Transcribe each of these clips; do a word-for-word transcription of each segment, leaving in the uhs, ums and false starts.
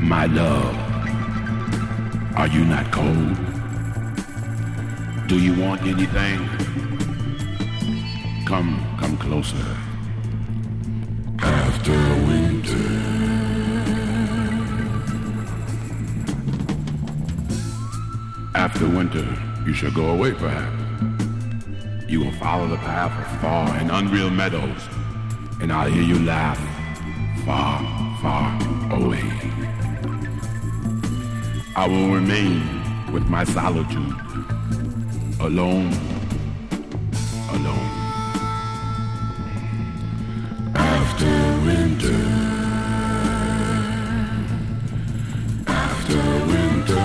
My love, are you not cold? Do you want anything? Come, come closer. After winter. After winter, you shall go away perhaps. You will follow the path of far and unreal meadows, and I'll hear you laugh far, far away. I will remain with my solitude, alone, alone. After winter, after winter,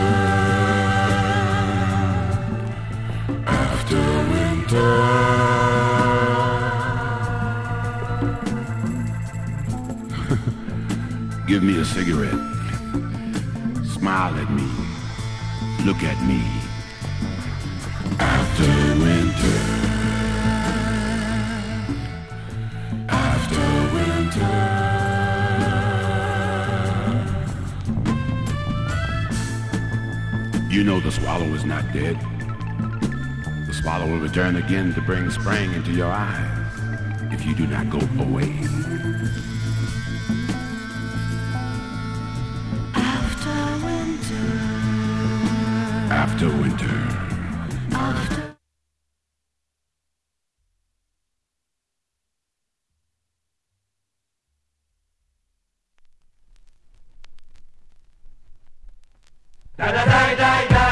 after winter. Give me a cigarette. Smile at me. Look at me. After winter. After winter. You know the swallow is not dead. The swallow will return again to bring spring into your eyes if you do not go away. After winter. After. Da da da da da.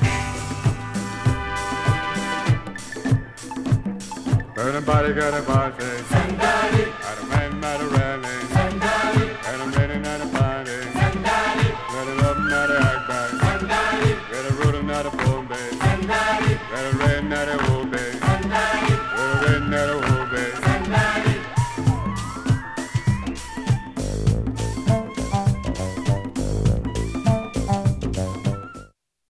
Everybody got a body.